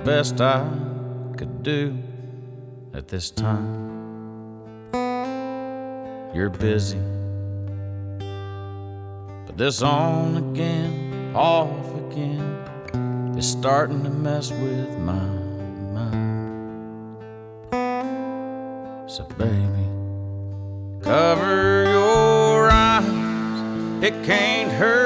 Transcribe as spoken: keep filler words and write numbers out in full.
best I could do at this time. You're busy, but this on again, off again is starting to mess with my mind. So baby, cover your eyes, it can't hurt